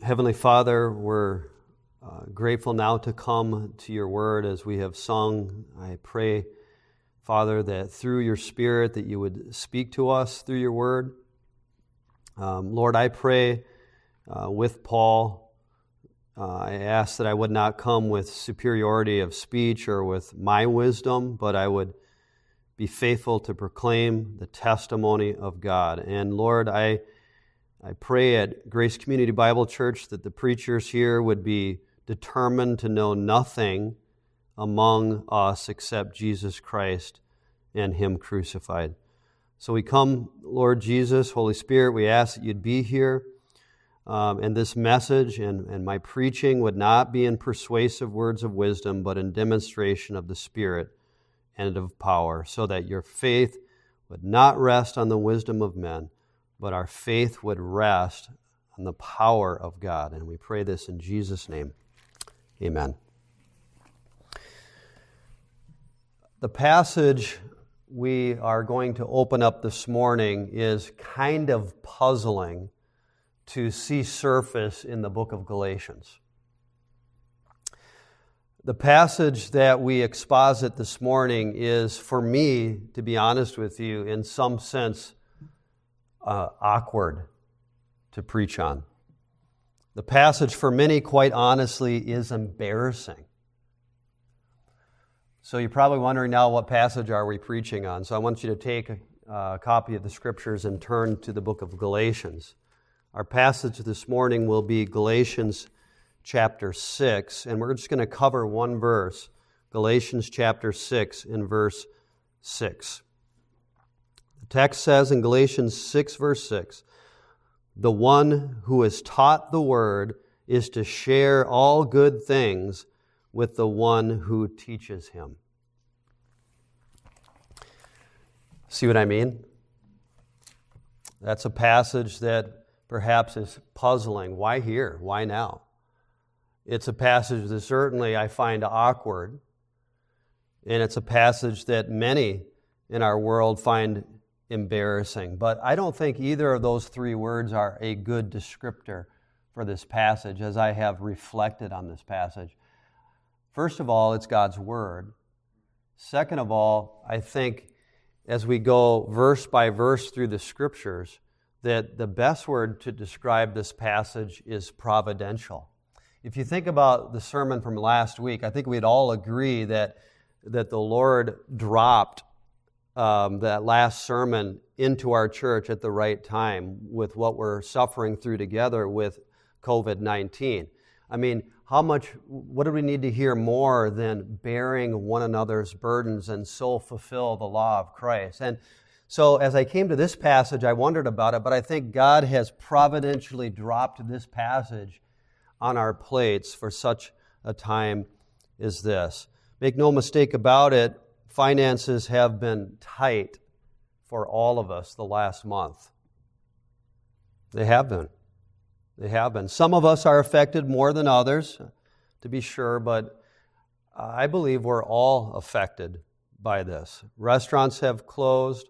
Heavenly Father, we're grateful now to come to your word as we have sung. I pray, Father, that through your Spirit that you would speak to us through your word. Lord, I pray with Paul, I ask that I would not come with superiority of speech or with my wisdom, but I would be faithful to proclaim the testimony of God. And Lord, I pray at Grace Community Bible Church that the preachers here would be determined to know nothing among us except Jesus Christ and Him crucified. So we come, Lord Jesus, Holy Spirit, we ask that you'd be here, and this message and my preaching would not be in persuasive words of wisdom, but in demonstration of the Spirit and of power, so that your faith would not rest on the wisdom of men, but our faith would rest on the power of God. And we pray this in Jesus' name. Amen. The passage we are going to open up this morning is kind of puzzling to see surface in the book of Galatians. The passage that we exposit this morning is, for me, to be honest with you, in some sense, awkward to preach on. The passage for many, quite honestly, is embarrassing. So you're probably wondering now, what passage are we preaching on? So I want you to take a copy of the Scriptures and turn to the book of Galatians. Our passage this morning will be Galatians chapter 6, and we're just going to cover one verse, Galatians chapter 6 in verse 6. The text says in Galatians 6, verse 6, "The one who is taught the word is to share all good things with the one who teaches him." See what I mean? That's a passage that perhaps is puzzling. Why here? Why now? It's a passage that certainly I find awkward, and it's a passage that many in our world find embarrassing. But I don't think either of those three words are a good descriptor for this passage as I have reflected on this passage. First of all, it's God's Word. Second of all, I think as we go verse by verse through the Scriptures, that the best word to describe this passage is providential. If you think about the sermon from last week, I think we'd all agree that the Lord dropped that last sermon into our church at the right time with what we're suffering through together with COVID-19. I mean, what do we need to hear more than bearing one another's burdens and so fulfill the law of Christ? And so as I came to this passage, I wondered about it, but I think God has providentially dropped this passage on our plates for such a time as this. Make no mistake about it, finances have been tight for all of us the last month. They have been. They have been. Some of us are affected more than others, to be sure, but I believe we're all affected by this. Restaurants have closed.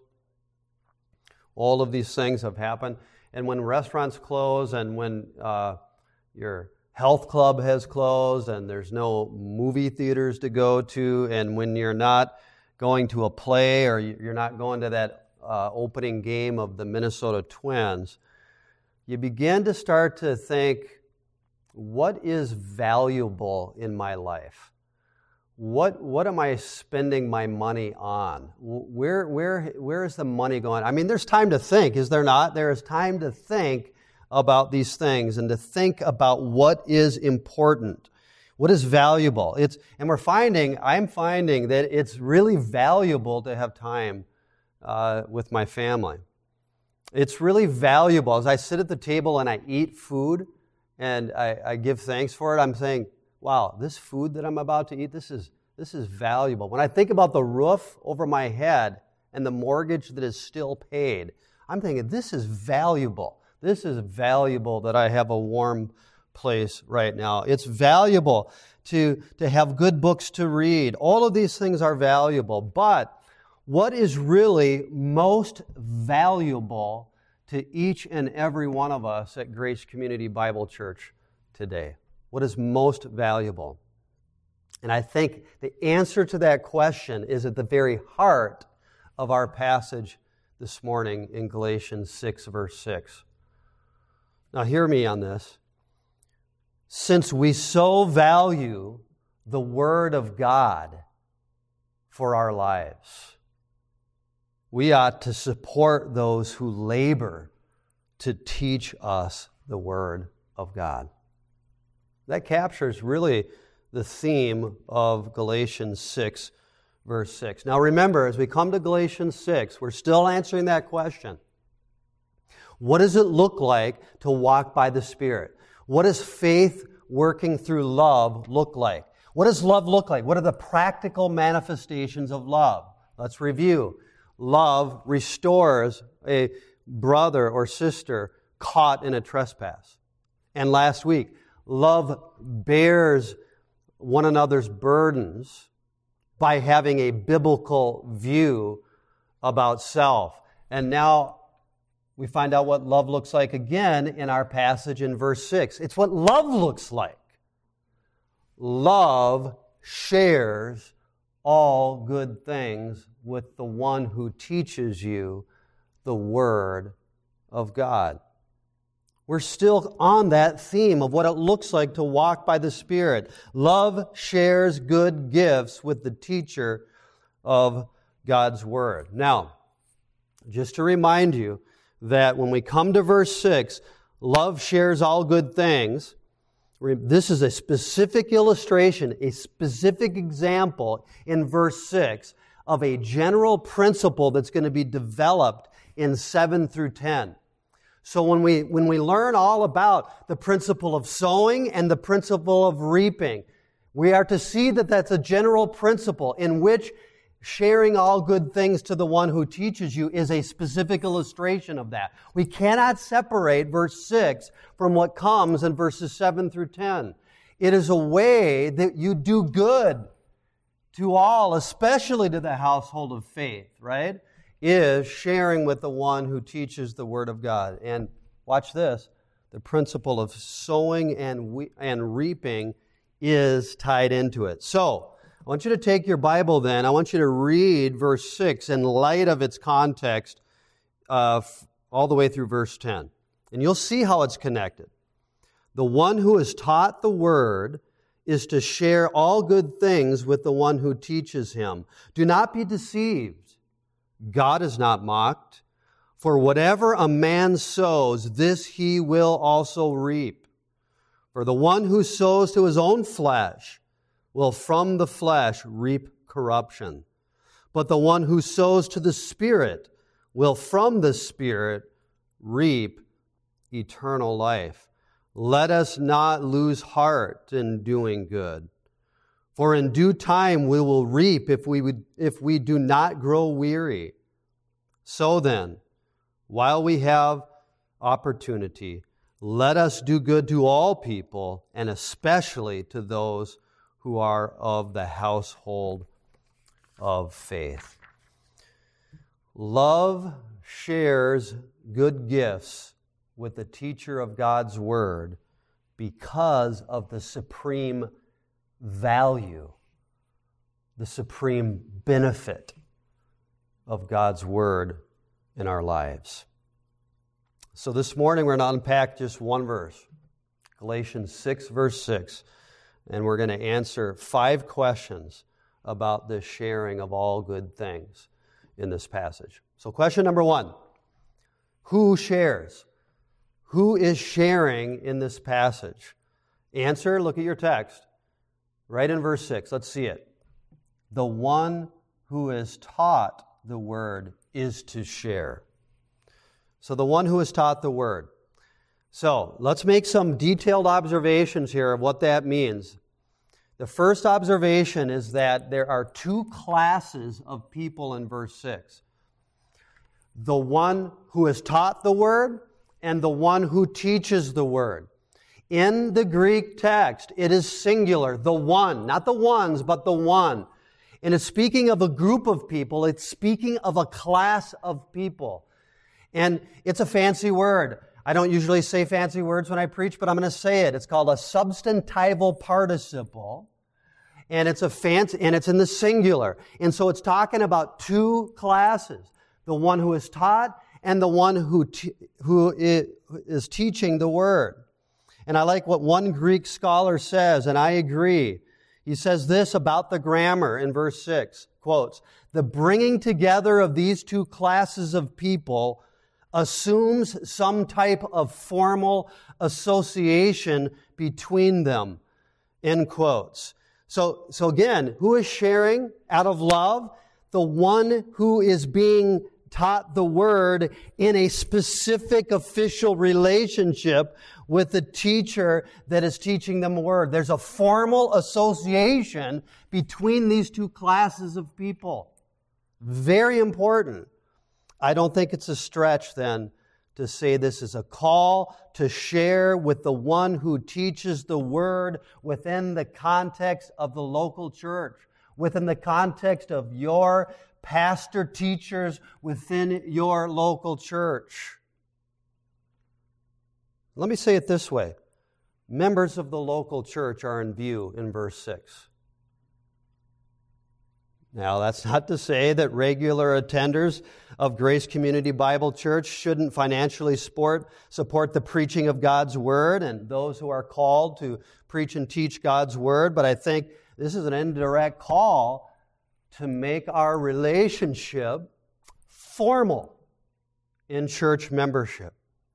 All of these things have happened. And when restaurants close and when your health club has closed and there's no movie theaters to go to, and when you're not going to a play or you're not going to that opening game of the Minnesota Twins, you begin to start to think, what is valuable in my life? What am I spending my money on? Where is the money going? I mean, there's time to think, is there not? There is time to think about these things and to think about what is important, what is valuable. I'm finding that it's really valuable to have time with my family. It's really valuable. As I sit at the table and I eat food and I give thanks for it, I'm saying, wow, this food that I'm about to eat, this is valuable. When I think about the roof over my head and the mortgage that is still paid, I'm thinking, this is valuable. This is valuable that I have a warm place right now. It's valuable to have good books to read. All of these things are valuable, but what is really most valuable to each and every one of us at Grace Community Bible Church today? What is most valuable? And I think the answer to that question is at the very heart of our passage this morning in Galatians 6, verse 6. Now hear me on this. Since we so value the Word of God for our lives, we ought to support those who labor to teach us the Word of God. That captures really the theme of Galatians 6, verse 6. Now remember, as we come to Galatians 6, we're still answering that question. What does it look like to walk by the Spirit? What does faith working through love look like? What does love look like? What are the practical manifestations of love? Let's review. Love restores a brother or sister caught in a trespass. And last week, love bears one another's burdens by having a biblical view about self. And now we find out what love looks like again in our passage in verse 6. It's what love looks like. Love shares all good things with the one who teaches you the Word of God. We're still on that theme of what it looks like to walk by the Spirit. Love shares good gifts with the teacher of God's Word. Now, just to remind you that when we come to verse 6, love shares all good things. This is a specific illustration, a specific example in verse 6 of a general principle that's going to be developed in 7 through 10. So when we learn all about the principle of sowing and the principle of reaping, we are to see that that's a general principle in which sharing all good things to the one who teaches you is a specific illustration of that. We cannot separate verse 6 from what comes in verses 7 through 10. It is a way that you do good to all, especially to the household of faith, right? Is sharing with the one who teaches the Word of God. And watch this, the principle of sowing and reaping is tied into it. So, I want you to take your Bible then. I want you to read verse 6 in light of its context all the way through verse 10. And you'll see how it's connected. The one who is taught the Word is to share all good things with the one who teaches him. Do not be deceived. God is not mocked. For whatever a man sows, this he will also reap. For the one who sows to his own flesh will from the flesh reap corruption. But the one who sows to the Spirit will from the Spirit reap eternal life. Let us not lose heart in doing good. For in due time we will reap if we do not grow weary. So then, while we have opportunity, let us do good to all people, and especially to those who are of the household of faith. Love shares good gifts with the teacher of God's Word because of the supreme value, the supreme benefit of God's Word in our lives. So this morning we're going to unpack just one verse, Galatians 6, verse 6, and we're going to answer 5 questions about the sharing of all good things in this passage. So question number 1, who shares? Who is sharing in this passage? Answer, look at your text, right in verse 6. Let's see it. The one who is taught the Word is to share. So the one who is taught the Word. So let's make some detailed observations here of what that means. The first observation is that there are 2 classes of people in verse 6. The one who is taught the Word and the one who teaches the Word. In the Greek text, it is singular, the one, not the ones, but the one. And it's speaking of a group of people. It's speaking of a class of people. And it's a fancy word. I don't usually say fancy words when I preach, but I'm going to say it. It's called a substantival participle. And it's in the singular. And so it's talking about two classes. The one who is taught and the one who is teaching the Word. And I like what one Greek scholar says, and I agree. He says this about the grammar in verse 6, quotes, "The bringing together of these two classes of people assumes some type of formal association between them," end quotes. So again, who is sharing out of love? The one who is being taught the Word in a specific official relationship with the teacher that is teaching them the Word. There's a formal association between these two classes of people. Very important. I don't think it's a stretch then to say this is a call to share with the one who teaches the Word within the context of the local church, within the context of your pastor teachers within your local church. Let me say it this way. Members of the local church are in view in verse 6. Now, that's not to say that regular attenders of Grace Community Bible Church shouldn't financially support the preaching of God's Word and those who are called to preach and teach God's Word, but I think this is an indirect call to make our relationship formal in church membership.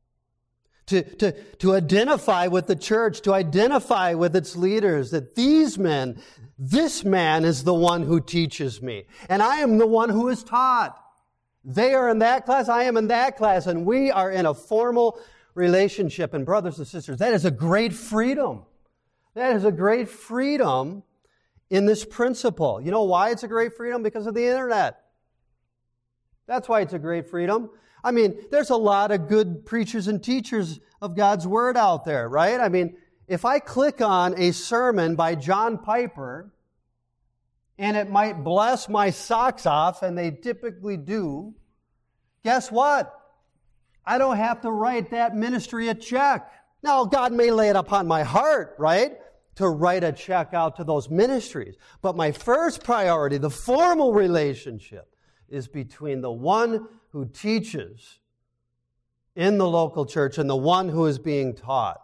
To identify with the church, to identify with its leaders, that this man is the one who teaches me, and I am the one who is taught. They are in that class, I am in that class, and we are in a formal relationship. And brothers and sisters, that is a great freedom. That is a great freedom in this principle. You know why it's a great freedom? Because of the internet. That's why it's a great freedom. I mean, there's a lot of good preachers and teachers of God's Word out there, right? I mean, if I click on a sermon by John Piper, and it might bless my socks off, and they typically do, guess what? I don't have to write that ministry a check. Now, God may lay it upon my heart, right, to write a check out to those ministries. But my first priority, the formal relationship, is between the one who teaches in the local church and the one who is being taught.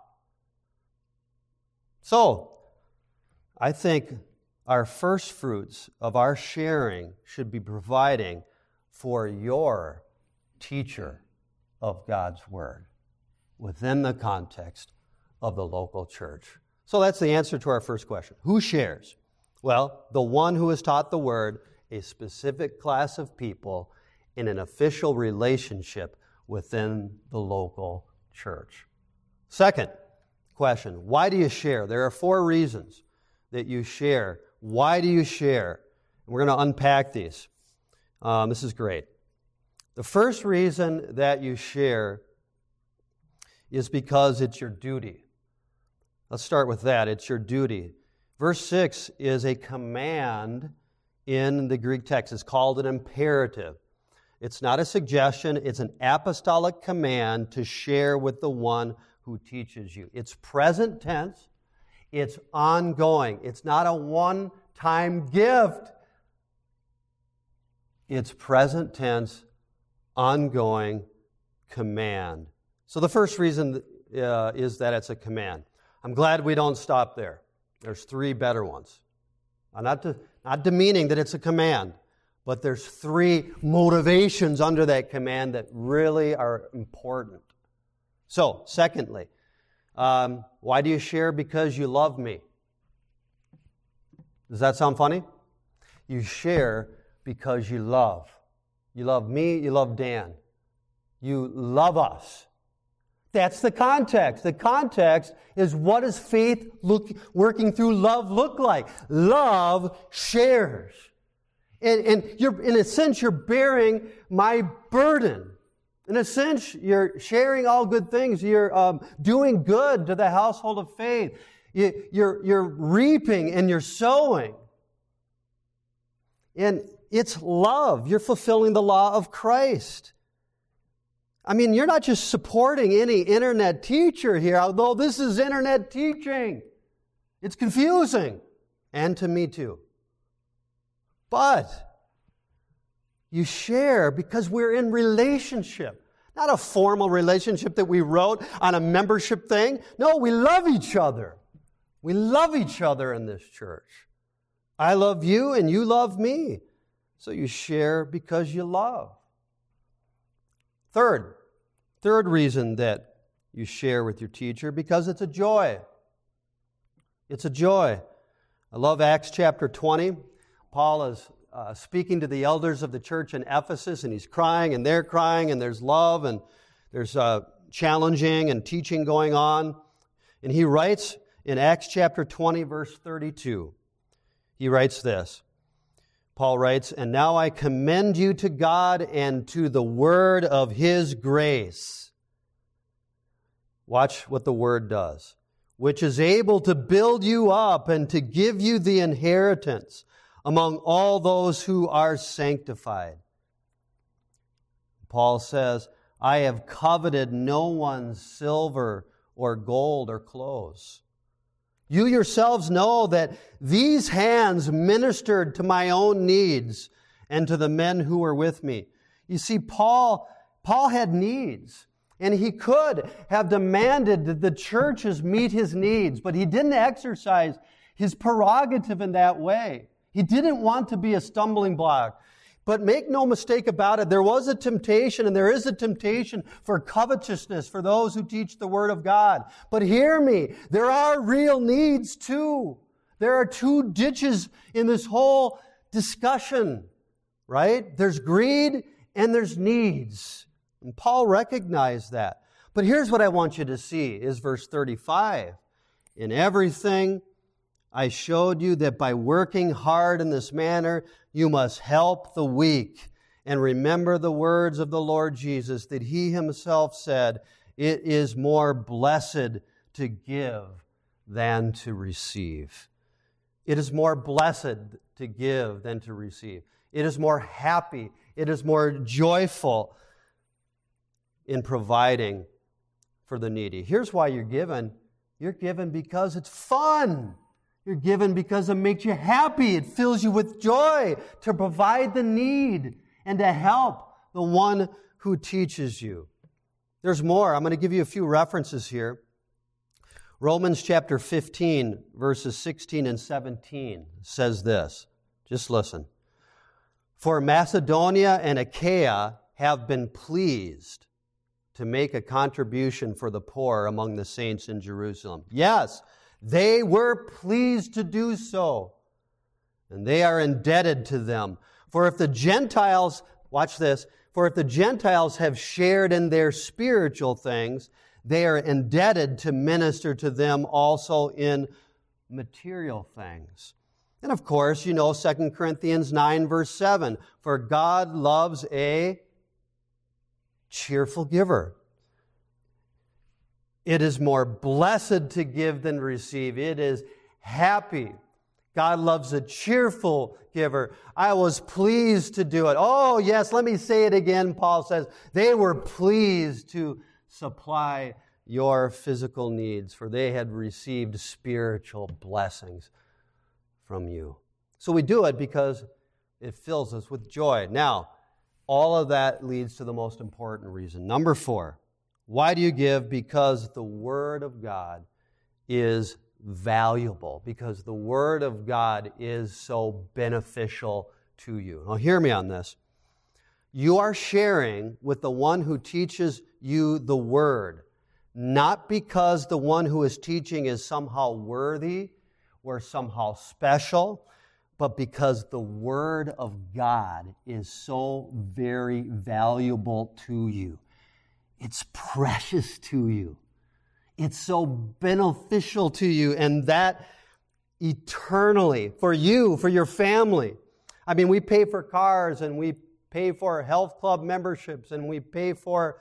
So, I think our first fruits of our sharing should be providing for your teacher of God's Word within the context of the local church. So that's the answer to our first question. Who shares? Well, the one who has taught the Word, a specific class of people in an official relationship within the local church. Second question, why do you share? There are 4 reasons that you share. Why do you share? We're going to unpack these. This is great. The first reason that you share is because it's your duty. Let's start with that. It's your duty. Verse 6 is a command in the Greek text. It's called an imperative. It's not a suggestion. It's an apostolic command to share with the one who teaches you. It's present tense. It's ongoing. It's not a one-time gift. It's present tense, ongoing command. So the first reason is that it's a command. I'm glad we don't stop there. There's 3 better ones. I'm not demeaning that it's a command, but there's 3 motivations under that command that really are important. So, secondly, why do you share? Because you love me. Does that sound funny? You share because you love. You love me, you love Dan. You love us. That's the context. The context is, what does faith working through love look like? Love shares. And you're, in a sense, you're bearing my burden. In a sense, you're sharing all good things. You're doing good to the household of faith. You're reaping and you're sowing. And it's love. You're fulfilling the law of Christ. I mean, you're not just supporting any internet teacher here, although this is internet teaching. It's confusing. And to me too. But you share because we're in relationship. Not a formal relationship that we wrote on a membership thing. No, we love each other. We love each other in this church. I love you and you love me. So you share because you love. Third reason that you share with your teacher, because it's a joy. It's a joy. I love Acts chapter 20. Paul is speaking to the elders of the church in Ephesus, and he's crying, and they're crying, and there's love, and there's challenging and teaching going on. And he writes in Acts chapter 20, verse 32, he writes this. Paul writes, "And now I commend you to God and to the word of His grace." Watch what the word does. "Which is able to build you up and to give you the inheritance among all those who are sanctified." Paul says, "I have coveted no one's silver or gold or clothes. You yourselves know that these hands ministered to my own needs and to the men who were with me." You see, Paul had needs, and he could have demanded that the churches meet his needs, but he didn't exercise his prerogative in that way. He didn't want to be a stumbling block. But make no mistake about it, there was a temptation, and there is a temptation for covetousness for those who teach the Word of God. But hear me, there are real needs too. There are two ditches in this whole discussion, right? There's greed and there's needs. And Paul recognized that. But here's what I want you to see, is verse 35. "In everything I showed you that by working hard in this manner, you must help the weak. And remember the words of the Lord Jesus, that He Himself said, 'It is more blessed to give than to receive.'" It is more blessed to give than to receive. It is more happy. It is more joyful in providing for the needy. Here's why you're given. You're given because it's fun. You're given because it makes you happy. It fills you with joy to provide the need and to help the one who teaches you. There's more. I'm going to give you a few references here. Romans chapter 15, verses 16 and 17 says this. Just listen. "For Macedonia and Achaia have been pleased to make a contribution for the poor among the saints in Jerusalem." Yes, they were pleased to do so, and they are indebted to them. For if the Gentiles, watch this, for if the Gentiles have shared in their spiritual things, they are indebted to minister to them also in material things. And of course, you know 2 Corinthians 9, verse 7, "For God loves a cheerful giver." It is more blessed to give than receive. It is happy. God loves a cheerful giver. I was pleased to do it. Oh, yes, let me say it again, Paul says. They were pleased to supply your physical needs, for they had received spiritual blessings from you. So we do it because it fills us with joy. Now, all of that leads to the most important reason. Number 4. Why do you give? Because the Word of God is valuable. Because the Word of God is so beneficial to you. Now, hear me on this. You are sharing with the one who teaches you the Word, not because the one who is teaching is somehow worthy or somehow special, but because the Word of God is so very valuable to you. It's precious to you. It's so beneficial to you, and that eternally, for you, for your family. I mean, we pay for cars, and we pay for health club memberships, and we pay for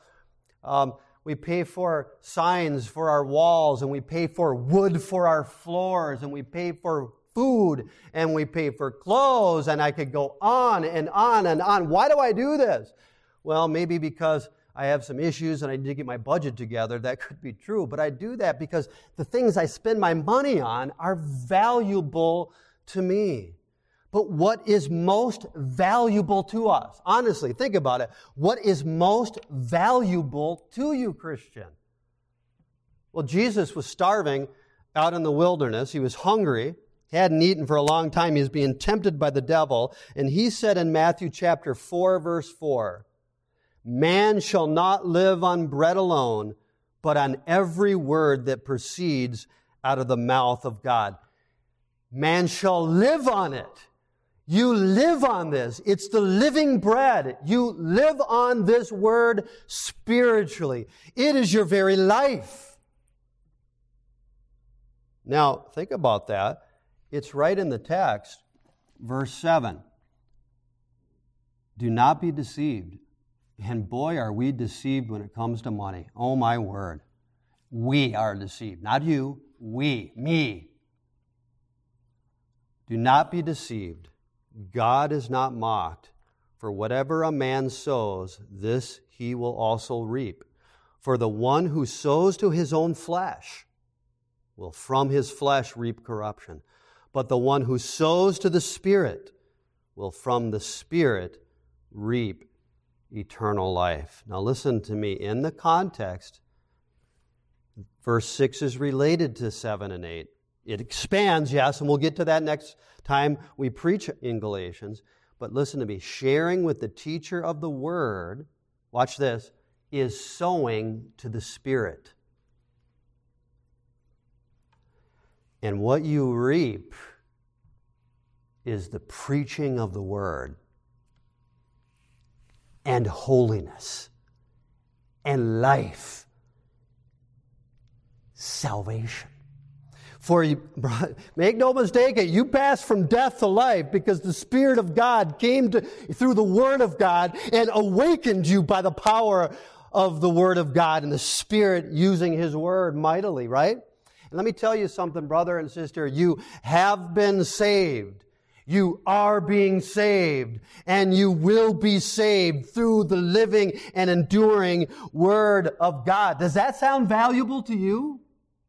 signs for our walls, and we pay for wood for our floors, and we pay for food, and we pay for clothes, and I could go on and on and on. Why do I do this? Well, maybe because I have some issues and I need to get my budget together. That could be true. But I do that because the things I spend my money on are valuable to me. But what is most valuable to us? Honestly, think about it. What is most valuable to you, Christian? Well, Jesus was starving out in the wilderness. He was hungry. He hadn't eaten for a long time. He was being tempted by the devil. And he said in Matthew chapter 4, verse 4, "Man shall not live on bread alone, but on every word that proceeds out of the mouth of God." Man shall live on it. You live on this. It's the living bread. You live on this word spiritually. It is your very life. Now, think about that. It's right in the text, verse 7. Do not be deceived. And boy, are we deceived when it comes to money. Oh, my word. We are deceived. Not you. We. Me. Do not be deceived. God is not mocked. For whatever a man sows, this he will also reap. For the one who sows to his own flesh will from his flesh reap corruption. But the one who sows to the Spirit will from the Spirit reap eternal life. Now listen to me. In the context, verse 6 is related to 7 and 8. It expands, yes, and we'll get to that next time we preach in Galatians. But listen to me. Sharing with the teacher of the Word, watch this, is sowing to the Spirit. And what you reap is the preaching of the Word and holiness and life, salvation. For you, make no mistake, you pass from death to life because the Spirit of God came through the Word of God and awakened you by the power of the Word of God and the Spirit using His Word mightily, right? And let me tell you something, brother and sister. You have been saved. You are being saved. And you will be saved through the living and enduring Word of God. Does that sound valuable to you?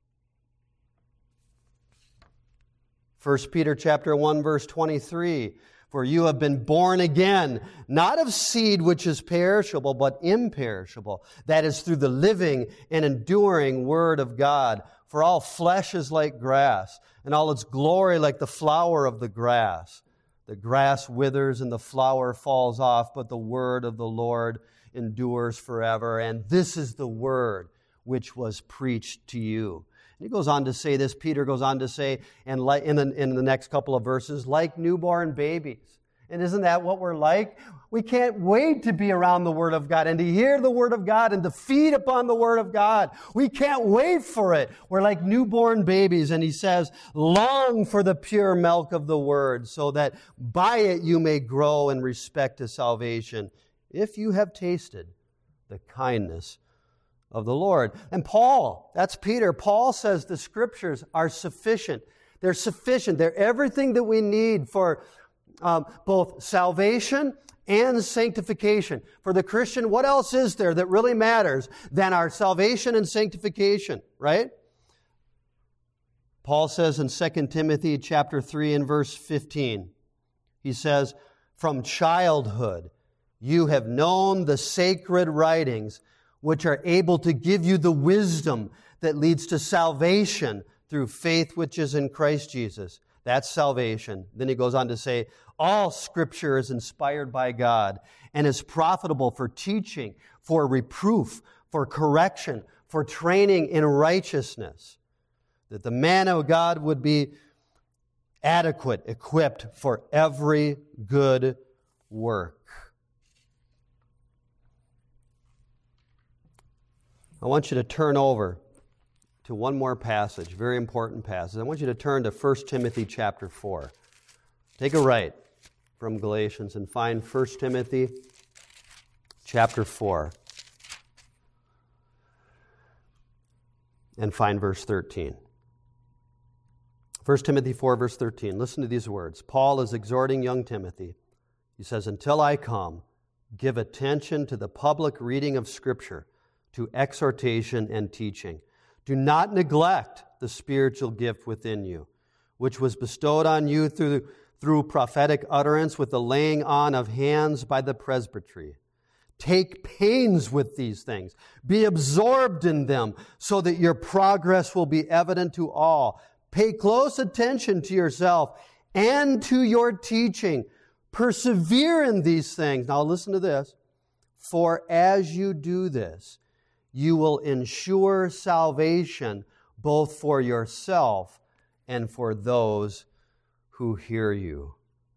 1 Peter chapter 1, verse 23. For you have been born again, not of seed which is perishable, but imperishable. That is through the living and enduring Word of God. For all flesh is like grass, and all its glory like the flower of the grass. The grass withers and the flower falls off, but the word of the Lord endures forever. And this is the word which was preached to you. And he goes on to say this, Peter goes on to say, and like in the next couple of verses, like newborn babies. And isn't that what we're like? We can't wait to be around the Word of God and to hear the Word of God and to feed upon the Word of God. We can't wait for it. We're like newborn babies. And he says, long for the pure milk of the Word, so that by it you may grow in respect to salvation, if you have tasted the kindness of the Lord. And Paul, that's Peter, Paul says the Scriptures are sufficient. They're sufficient. They're everything that we need for both salvation and sanctification. For the Christian, what else is there that really matters than our salvation and sanctification, right? Paul says in 2 Timothy chapter 3 and verse 15, he says, from childhood you have known the sacred writings, which are able to give you the wisdom that leads to salvation through faith which is in Christ Jesus. That's salvation. Then he goes on to say, all Scripture is inspired by God and is profitable for teaching, for reproof, for correction, for training in righteousness, that the man of God would be adequate, equipped for every good work. I want you to turn over to one more passage, very important passage. I want you to turn to 1 Timothy chapter 4. Take a right from Galatians and find 1 Timothy chapter 4 and find verse 13. 1 Timothy 4, verse 13. Listen to these words. Paul is exhorting young Timothy. He says, until I come, Give attention to the public reading of Scripture, to exhortation and teaching. Do not neglect the spiritual gift within you, which was bestowed on you through prophetic utterance with the laying on of hands by the presbytery. Take pains with these things. Be absorbed in them so that your progress will be evident to all. Pay close attention to yourself and to your teaching. Persevere in these things. Now listen to this. For as you do this, you will ensure salvation both for yourself and for those who hear you.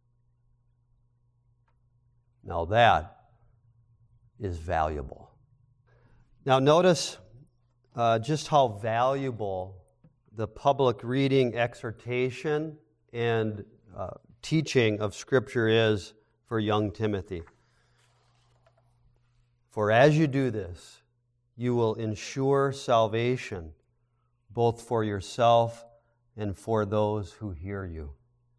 Now that is valuable. Now notice just how valuable the public reading, exhortation, and teaching of Scripture is for young Timothy. For as you do this, you will ensure salvation both for yourself and for those who hear you.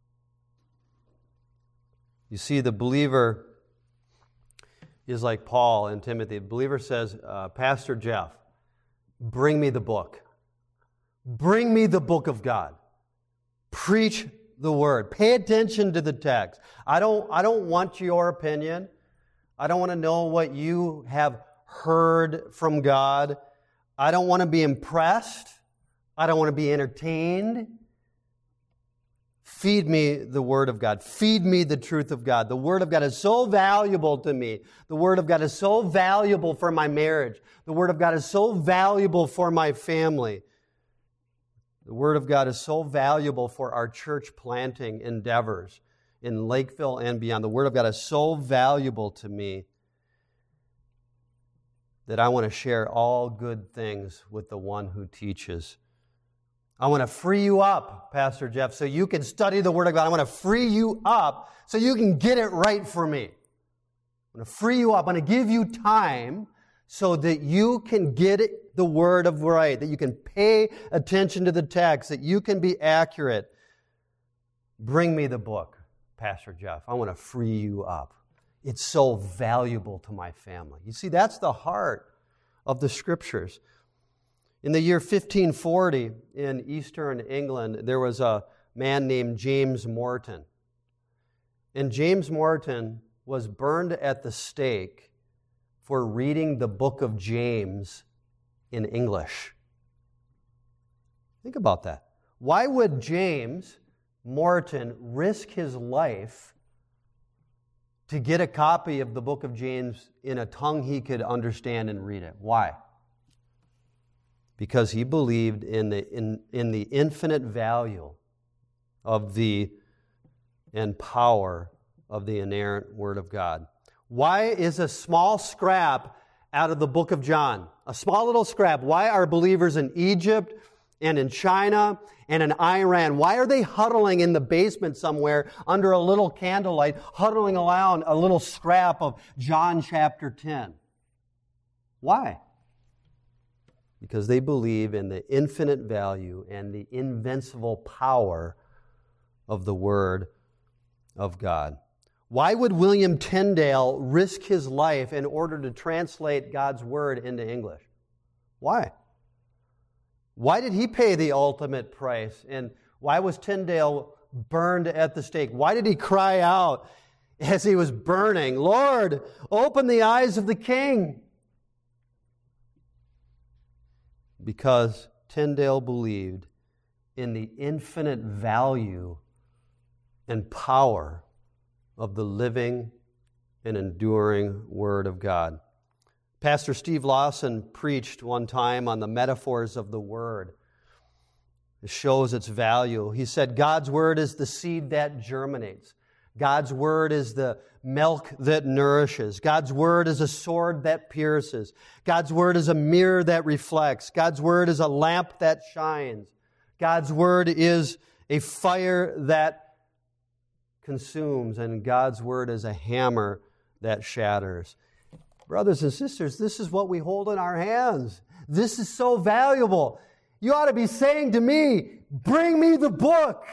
You see, the believer is like Paul and Timothy. The believer says, Pastor Jeff, bring me the book. Bring me the book of God. Preach the word. Pay attention to the text. I don't want your opinion. I don't want to know what you have heard from God. I don't want to be impressed. I don't want to be entertained. Feed me the Word of God. Feed me the truth of God. The Word of God is so valuable to me. The Word of God is so valuable for my marriage. The Word of God is so valuable for my family. The Word of God is so valuable for our church planting endeavors in Lakeville and beyond. The Word of God is so valuable to me that I want to share all good things with the one who teaches. I want to free you up, Pastor Jeff, so you can study the Word of God. I want to free you up so you can get it right for me. I want to free you up. I want to give you time so that you can get the Word of right, that you can pay attention to the text, that you can be accurate. Bring me the book, Pastor Jeff. I want to free you up. It's so valuable to my family. You see, that's the heart of the Scriptures. In the year 1540 in eastern England, there was a man named James Morton. And James Morton was burned at the stake for reading the book of James in English. Think about that. Why would James Morton risk his life to get a copy of the book of James in a tongue he could understand and read it? Why? Because he believed in the infinite value of and power of the inerrant Word of God. Why is a small scrap out of the book of John, a small little scrap, why are believers in Egypt and in China and in Iran, why are they huddling in the basement somewhere under a little candlelight, huddling around a little scrap of John chapter 10? Why? Because they believe in the infinite value and the invincible power of the Word of God. Why would William Tyndale risk his life in order to translate God's Word into English? Why? Why did he pay the ultimate price? And why was Tyndale burned at the stake? Why did he cry out as he was burning, "Lord, open the eyes of the king"? Because Tyndale believed in the infinite value and power of the living and enduring Word of God. Pastor Steve Lawson preached one time on the metaphors of the Word. It shows its value. He said, God's Word is the seed that germinates. God's Word is the milk that nourishes. God's Word is a sword that pierces. God's Word is a mirror that reflects. God's Word is a lamp that shines. God's Word is a fire that consumes, and God's Word is a hammer that shatters. Brothers and sisters, this is what we hold in our hands. This is so valuable. You ought to be saying to me, bring me the book.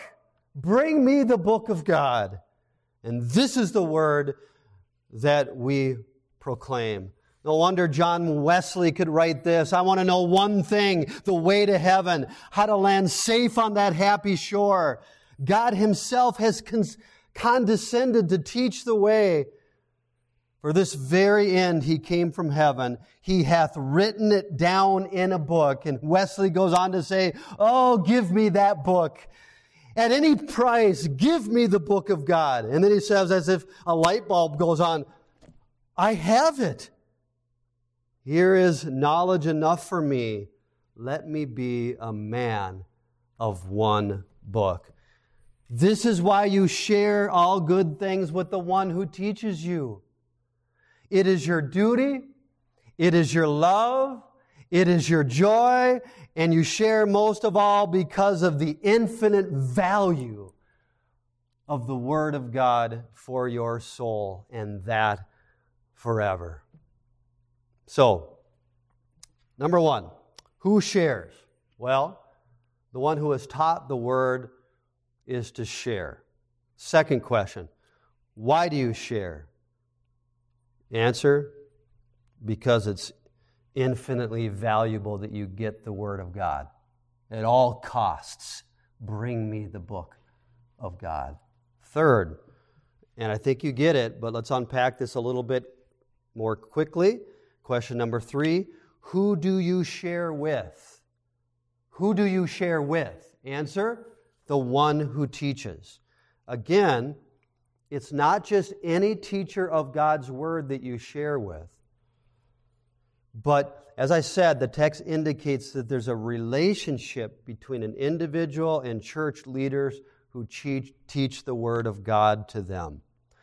Bring me the book of God. And this is the Word that we proclaim. No wonder John Wesley could write this. I want to know one thing, the way to heaven, how to land safe on that happy shore. God himself has condescended to teach the way. For this very end he came from heaven. He hath written it down in a book. And Wesley goes on to say, oh, give me that book. At any price, give me the book of God. And then he says, as if a light bulb goes on, I have it. Here is knowledge enough for me. Let me be a man of one book. This is why you share all good things with the one who teaches you. It is your duty, it is your love, it is your joy, and you share most of all because of the infinite value of the Word of God for your soul, and that forever. So, number one, who shares? Well, the one who has taught the Word is to share. Second question, why do you share? Answer, because it's infinitely valuable that you get the Word of God. At all costs, bring me the book of God. Third, and I think you get it, but let's unpack this a little bit more quickly. Question number 3, who do you share with? Who do you share with? Answer, the one who teaches. Again, it's not just any teacher of God's Word that you share with. But, as I said, the text indicates that there's a relationship between an individual and church leaders who teach the Word of God to them.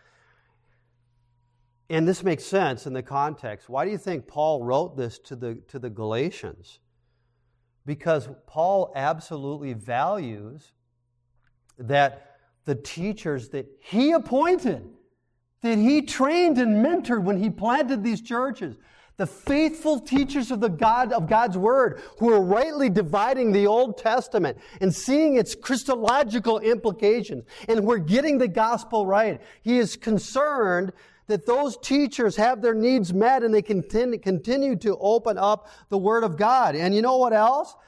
And this makes sense in the context. Why do you think Paul wrote this to the Galatians? Because Paul absolutely values that the teachers that he appointed, that he trained and mentored when he planted these churches, the faithful teachers of God's Word who are rightly dividing the Old Testament and seeing its Christological implications, and who are getting the gospel right. He is concerned that those teachers have their needs met and they continue to open up the Word of God. And you know what else?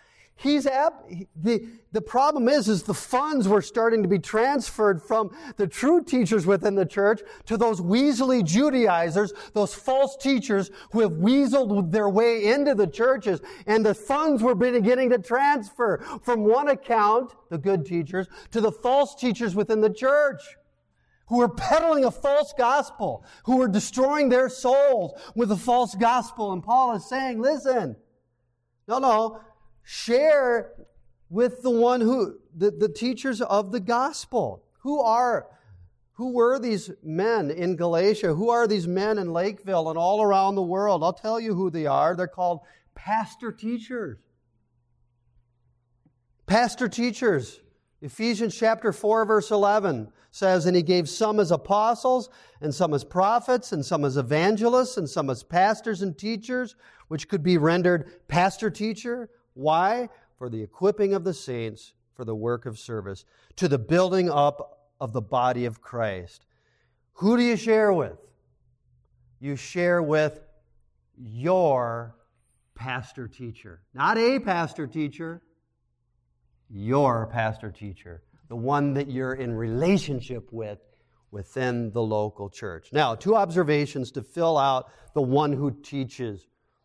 The problem is the funds were starting to be transferred from the true teachers within the church to those weaselly Judaizers, those false teachers who have weaseled their way into the churches. And the funds were beginning to transfer from one account, the good teachers, to the false teachers within the church, who were peddling a false gospel, who were destroying their souls with a false gospel. And Paul is saying, listen, no, share with the one the teachers of the gospel. Who were these men in Galatia? Who are these men in Lakeville and all around the world? I'll tell you who they are. They're called pastor teachers. Pastor teachers. Ephesians chapter 4, verse 11 says, and he gave some as apostles, and some as prophets, and some as evangelists, and some as pastors and teachers, which could be rendered pastor-teacher. Why? For the equipping of the saints, for the work of service, to the building up of the body of Christ. Who do you share with? You share with your pastor-teacher. Not a pastor-teacher, your pastor-teacher. The one that you're in relationship with within the local church. Now, 2 observations to fill out the one who teaches.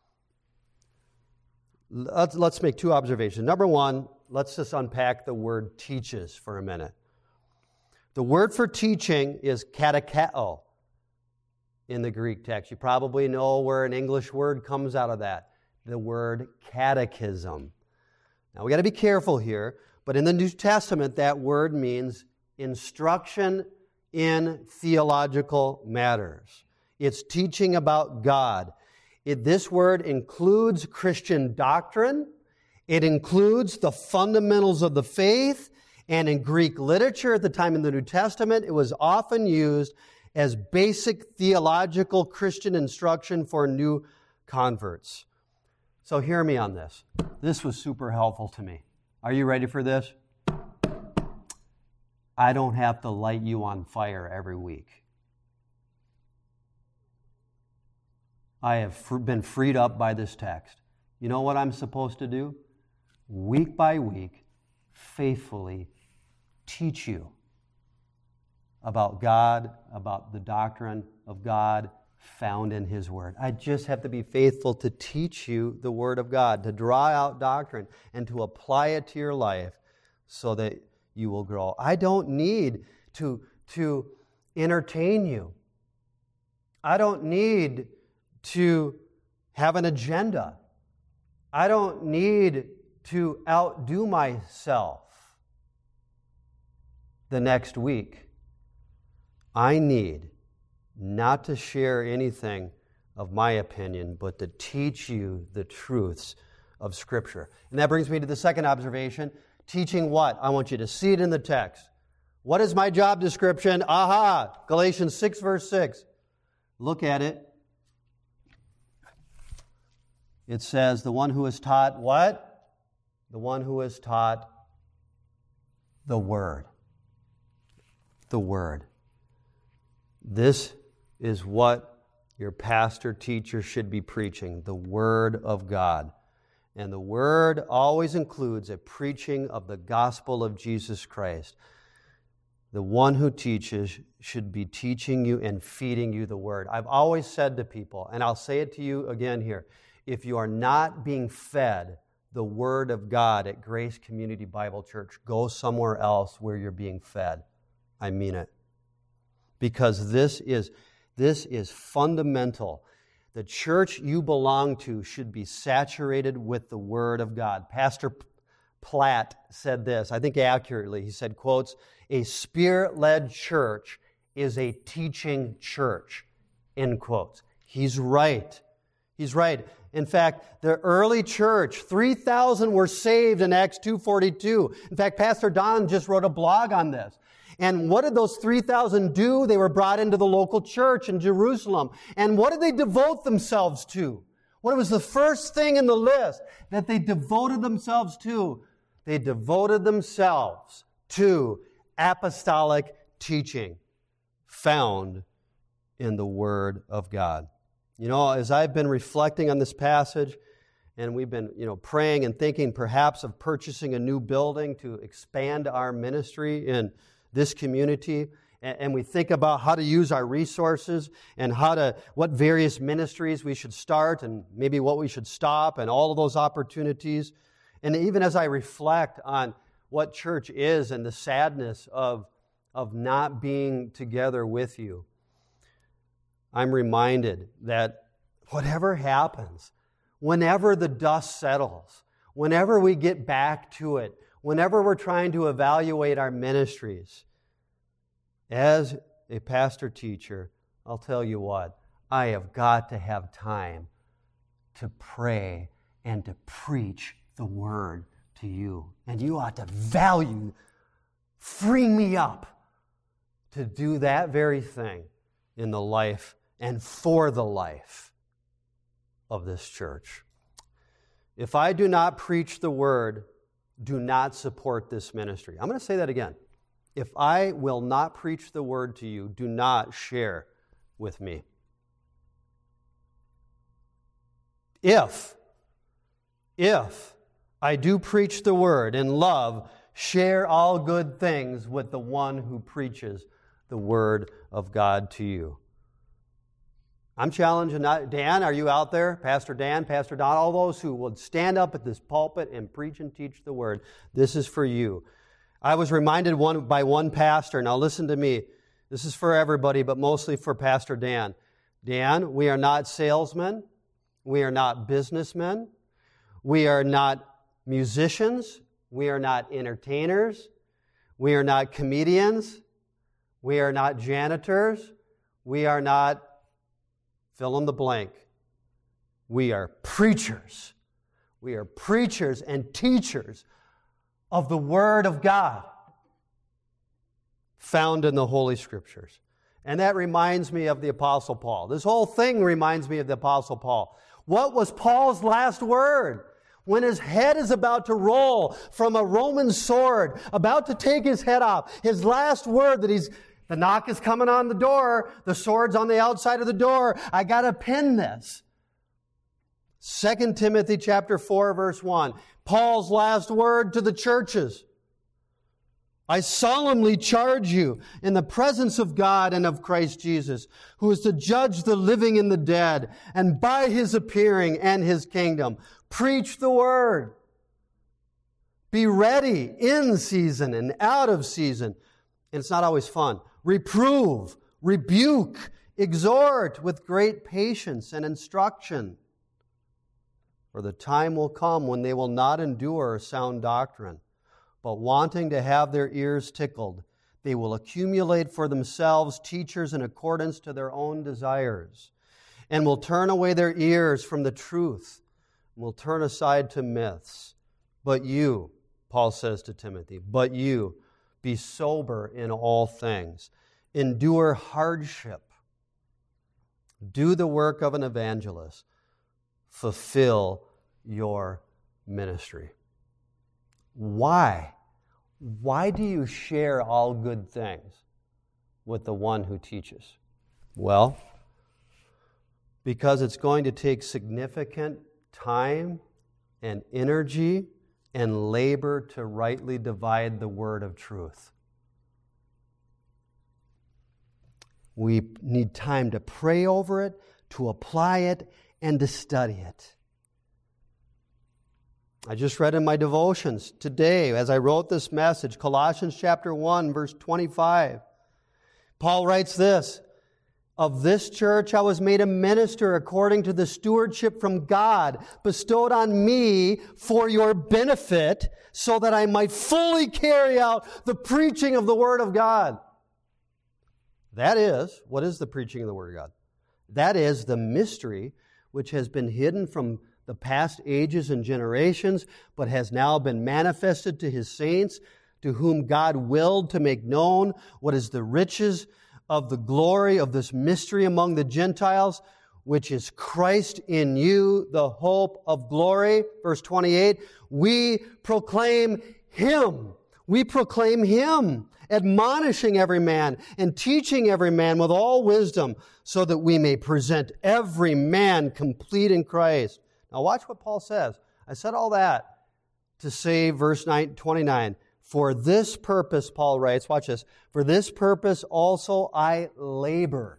Let's make 2 observations. Number 1, let's just unpack the word teaches for a minute. The word for teaching is katekeo in the Greek text. You probably know where an English word comes out of that, the word catechism. Now, we got to be careful here, but in the New Testament, that word means instruction in theological matters. It's teaching about God. This word includes Christian doctrine. It includes the fundamentals of the faith. And in Greek literature at the time in the New Testament, it was often used as basic theological Christian instruction for new converts. So hear me on this. This was super helpful to me. Are you ready for this? I don't have to light you on fire every week. I have been freed up by this text. You know what I'm supposed to do? Week by week, faithfully teach you about God, about the doctrine of God found in His Word. I just have to be faithful to teach you the Word of God, to draw out doctrine and to apply it to your life so that you will grow. I don't need to entertain you. I don't need to have an agenda. I don't need to outdo myself the next week. I need not to share anything of my opinion, but to teach you the truths of Scripture. And that brings me to the second observation. Teaching what? I want you to see it in the text. What is my job description? Aha! Galatians 6, verse 6. Look at it. It says, the one who is taught what? The one who is taught the Word. The Word. This is what your pastor, teacher should be preaching, the Word of God. And the Word always includes a preaching of the gospel of Jesus Christ. The one who teaches should be teaching you and feeding you the Word. I've always said to people, and I'll say it to you again here, if you are not being fed the Word of God at Grace Community Bible Church, go somewhere else where you're being fed. I mean it. Because this is fundamental. The church you belong to should be saturated with the Word of God. Pastor Platt said this, I think accurately. He said, quotes, a Spirit-led church is a teaching church, end quotes. He's right. He's right. In fact, the early church, 3,000 were saved in Acts 2:42. In fact, Pastor Don just wrote a blog on this. And what did those 3,000 do? They were brought into the local church in Jerusalem. And what did they devote themselves to? What was the first thing in the list that they devoted themselves to? They devoted themselves to apostolic teaching found in the Word of God. You know, as I've been reflecting on this passage, and we've been, praying and thinking perhaps of purchasing a new building to expand our ministry in this community, and we think about how to use our resources and what various ministries we should start and maybe what we should stop and all of those opportunities. And even as I reflect on what church is and the sadness of not being together with you, I'm reminded that whatever happens, whenever the dust settles, whenever we get back to it, whenever we're trying to evaluate our ministries, as a pastor-teacher, I'll tell you what, I have got to have time to pray and to preach the Word to you. And you ought to value freeing me up to do that very thing in the life and for the life of this church. If I do not preach the Word, do not support this ministry. I'm going to say that again. If I will not preach the Word to you, do not share with me. If I do preach the Word in love, share all good things with the one who preaches the Word of God to you. I'm challenging, Dan, are you out there? Pastor Dan, Pastor Don, all those who would stand up at this pulpit and preach and teach the Word. This is for you. I was reminded by one pastor, now listen to me. This is for everybody, but mostly for Pastor Dan. Dan, we are not salesmen. We are not businessmen. We are not musicians. We are not entertainers. We are not comedians. We are not janitors. We are not fill in the blank. We are preachers. We are preachers and teachers of the Word of God found in the Holy Scriptures. And that reminds me of the Apostle Paul. This whole thing reminds me of the Apostle Paul. What was Paul's last word? When his head is about to roll from a Roman sword, about to take his head off, his last word the knock is coming on the door, the sword's on the outside of the door, I got to pin this. 2 Timothy chapter 4, verse 1. Paul's last word to the churches. I solemnly charge you in the presence of God and of Christ Jesus, who is to judge the living and the dead, and by His appearing and His kingdom, preach the word. Be ready in season and out of season. And it's not always fun. Reprove, rebuke, exhort with great patience and instruction. For the time will come when they will not endure sound doctrine, but wanting to have their ears tickled, they will accumulate for themselves teachers in accordance to their own desires, and will turn away their ears from the truth, and will turn aside to myths. But you, Paul says to Timothy, but you, be sober in all things. Endure hardship. Do the work of an evangelist. Fulfill your ministry. Why? Why do you share all good things with the one who teaches? Well, because it's going to take significant time and energy and labor to rightly divide the word of truth. We need time to pray over it, to apply it, and to study it. I just read in my devotions today, as I wrote this message, Colossians chapter 1, verse 25. Paul writes this, of this church I was made a minister according to the stewardship from God bestowed on me for your benefit, so that I might fully carry out the preaching of the Word of God. That is, what is the preaching of the Word of God? That is the mystery which has been hidden from the past ages and generations, but has now been manifested to His saints, to whom God willed to make known what is the riches of the glory of this mystery among the Gentiles, which is Christ in you, the hope of glory. Verse 28, we proclaim Him. We proclaim Him, admonishing every man and teaching every man with all wisdom, so that we may present every man complete in Christ. Now watch what Paul says. I said all that to say verse 29. For this purpose, Paul writes, watch this, for this purpose also I labor,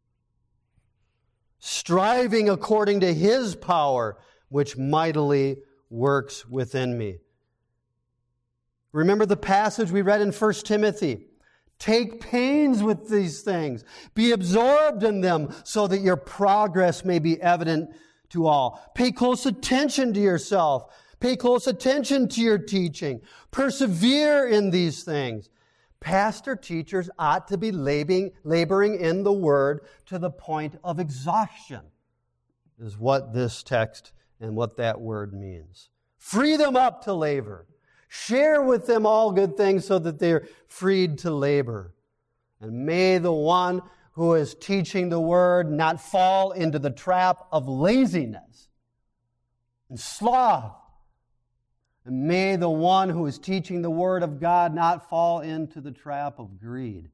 striving according to His power, which mightily works within me. Remember the passage we read in 1 Timothy. Take pains with these things. Be absorbed in them so that your progress may be evident to all. Pay close attention to yourself. Pay close attention to your teaching. Persevere in these things. Pastor teachers ought to be laboring in the Word to the point of exhaustion, is what this text and what that word means. Free them up to labor. Share with them all good things so that they're freed to labor. And may the one who is teaching the Word not fall into the trap of laziness and sloth. And may the one who is teaching the Word of God not fall into the trap of greed,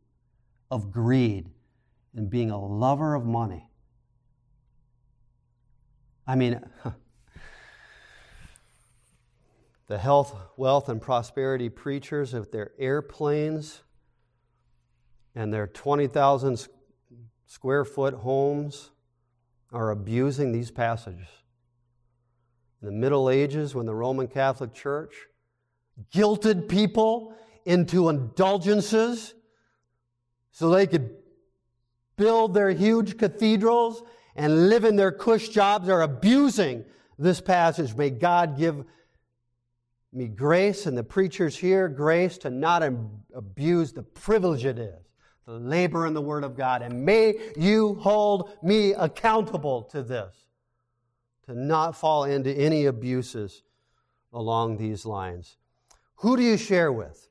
and being a lover of money. I mean, the health, wealth, and prosperity preachers of their airplanes and their 20,000 square foot homes are abusing these passages. In the Middle Ages, when the Roman Catholic Church guilted people into indulgences so they could build their huge cathedrals and live in their cush jobs, they're abusing this passage. May God give me grace, and the preachers here grace, to not abuse the privilege it is to labor in the Word of God. And may you hold me accountable to this, to not fall into any abuses along these lines. Who do you share with?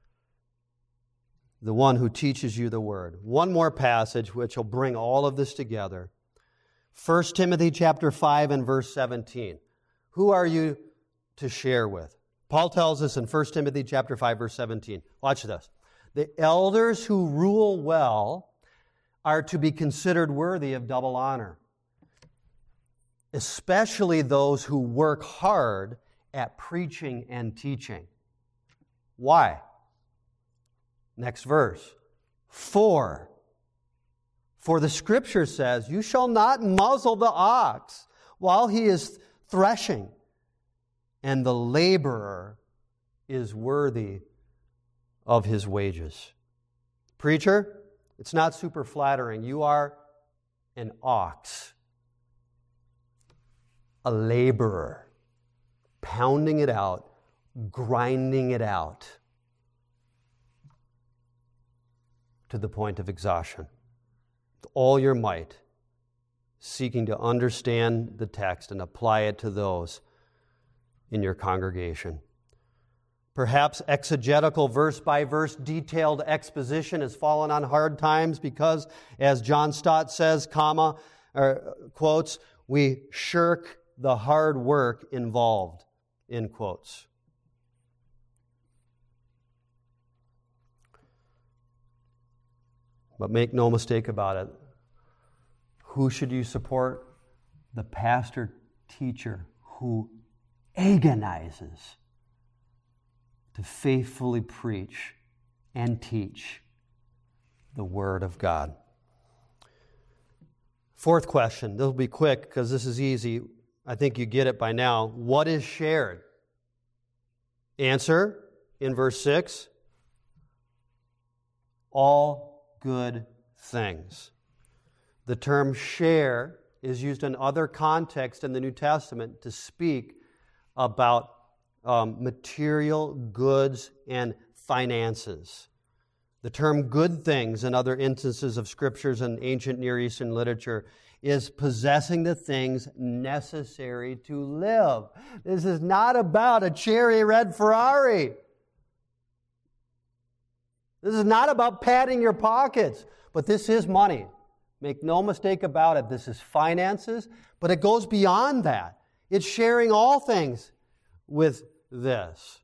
The one who teaches you the Word. One more passage which will bring all of this together. 1 Timothy chapter 5 and verse 17. Who are you to share with? Paul tells us in 1 Timothy chapter 5 verse 17. Watch this. The elders who rule well are to be considered worthy of double honor, especially those who work hard at preaching and teaching. Why? Next verse. For the Scripture says, you shall not muzzle the ox while he is threshing, and the laborer is worthy of his wages. Preacher, it's not super flattering. You are an ox, a laborer, pounding it out, grinding it out to the point of exhaustion. With all your might, seeking to understand the text and apply it to those in your congregation. Perhaps exegetical verse-by-verse detailed exposition has fallen on hard times because, as John Stott says, quotes, we shirk the hard work involved, end quotes. But make no mistake about it. Who should you support? The pastor-teacher who agonizes to faithfully preach and teach the Word of God. Fourth question. This will be quick because this is easy. I think you get it by now. What is shared? Answer in verse 6. All good things. The term share is used in other contexts in the New Testament to speak about material goods and finances. The term good things in other instances of scriptures and ancient Near Eastern literature is possessing the things necessary to live. This is not about a cherry red Ferrari. This is not about padding your pockets, but this is money. Make no mistake about it. This is finances, but it goes beyond that. It's sharing all things with this.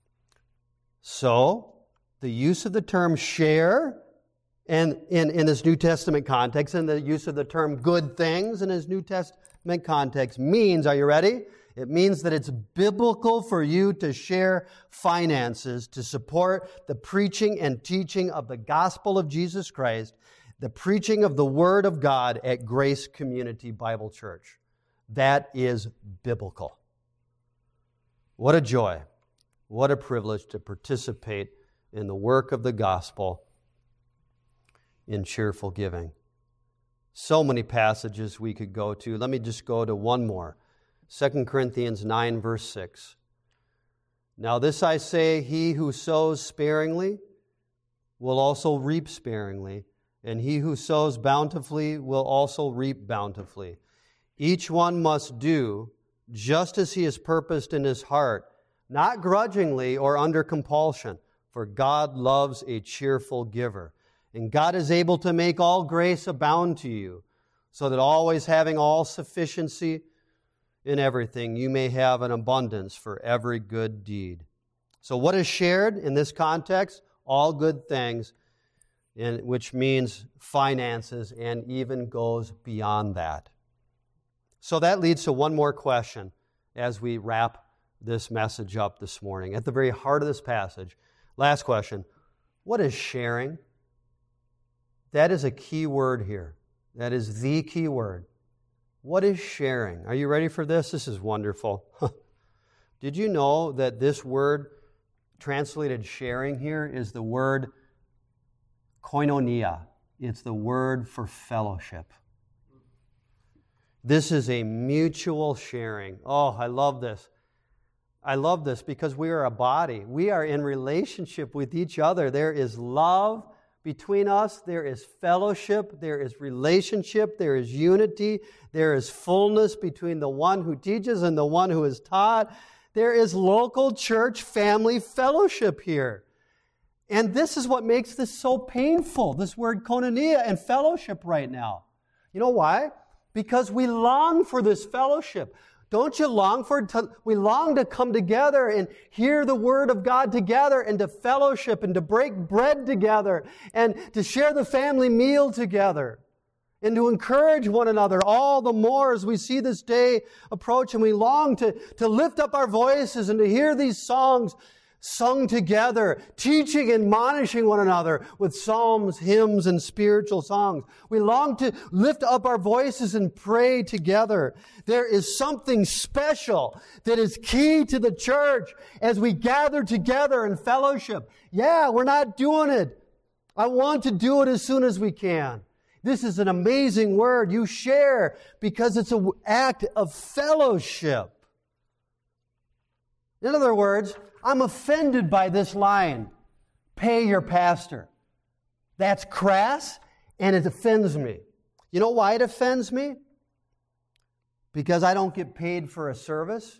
So, the use of the term share and in this New Testament context, and the use of the term good things in his New Testament context means, are you ready? It means that it's biblical for you to share finances to support the preaching and teaching of the gospel of Jesus Christ, the preaching of the Word of God at Grace Community Bible Church. That is biblical. What a joy, what a privilege to participate in the work of the gospel in cheerful giving. So many passages we could go to. Let me just go to one more. 2 Corinthians 9, verse 6. Now this I say, he who sows sparingly will also reap sparingly, and he who sows bountifully will also reap bountifully. Each one must do just as he has purposed in his heart, not grudgingly or under compulsion, for God loves a cheerful giver. And God is able to make all grace abound to you, so that always having all sufficiency in everything, you may have an abundance for every good deed. So what is shared in this context? All good things, which means finances and even goes beyond that. So that leads to one more question as we wrap this message up this morning. At the very heart of this passage, last question, what is sharing? That is a key word here. That is the key word. What is sharing? Are you ready for this? This is wonderful. Did you know that this word translated sharing here is the word koinonia? It's the word for fellowship. This is a mutual sharing. Oh, I love this. I love this because we are a body. We are in relationship with each other. There is love between us. There is fellowship. There is relationship. There is unity. There is fullness between the one who teaches and the one who is taught. There is local church family fellowship here. And this is what makes this so painful, this word koinonia and fellowship right now. You know why? Because we long for this fellowship. Don't you long for it? We long to come together and hear the Word of God together and to fellowship and to break bread together and to share the family meal together. and to encourage one another all the more as we see this day approach, and we long to lift up our voices and to hear these songs sung together, teaching and admonishing one another with psalms, hymns, and spiritual songs. We long to lift up our voices and pray together. There is something special that is key to the church as we gather together in fellowship. Yeah, we're not doing it. I want to do it as soon as we can. This is an amazing word. You share because it's an act of fellowship. In other words, I'm offended by this line, pay your pastor. That's crass, and it offends me. You know why it offends me? Because I don't get paid for a service?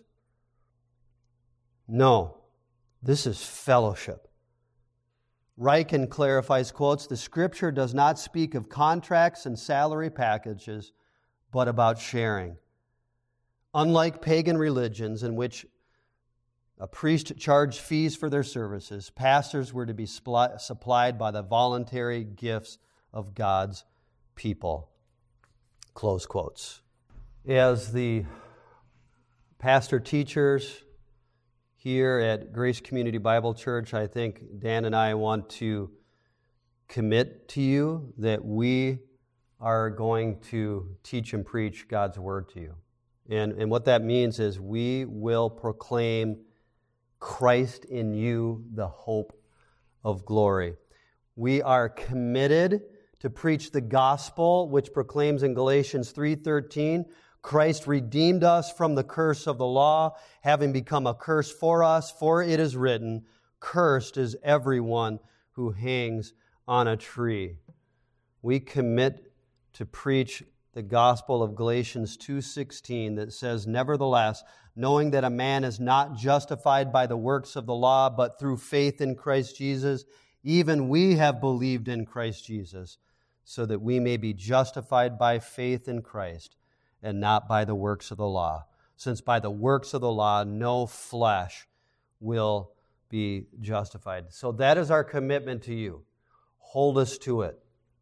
No, this is fellowship. Ryken clarifies, quotes, the Scripture does not speak of contracts and salary packages, but about sharing. Unlike pagan religions in which a priest charged fees for their services, pastors were to be supplied by the voluntary gifts of God's people. Close quotes. As the pastor teachers here at Grace Community Bible Church, I think Dan and I want to commit to you that we are going to teach and preach God's Word to you. And what that means is we will proclaim Christ in you, the hope of glory. We are committed to preach the gospel, which proclaims in Galatians 3:13, Christ redeemed us from the curse of the law, having become a curse for us, for it is written, cursed is everyone who hangs on a tree. We commit to preach the gospel of Galatians 2:16 that says, nevertheless, knowing that a man is not justified by the works of the law, but through faith in Christ Jesus, even we have believed in Christ Jesus, so that we may be justified by faith in Christ, and not by the works of the law. Since by the works of the law, no flesh will be justified. So that is our commitment to you. Hold us to it.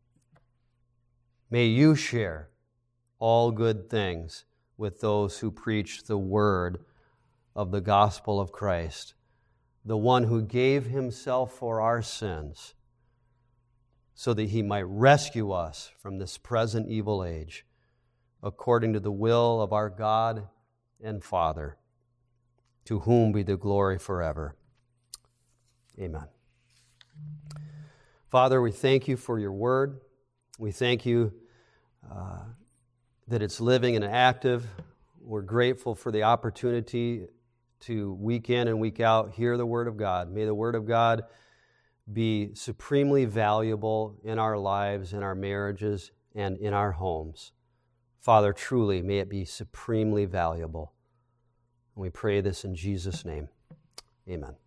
May you share all good things with those who preach the word of the gospel of Christ, the one who gave himself for our sins, so that he might rescue us from this present evil age, according to the will of our God and Father, to whom be the glory forever. Amen. Father, we thank you for your word. We thank you that it's living and active. We're grateful for the opportunity to week in and week out hear the word of God. May the word of God be supremely valuable in our lives, in our marriages, and in our homes. Father, truly, may it be supremely valuable. And we pray this in Jesus' name. Amen.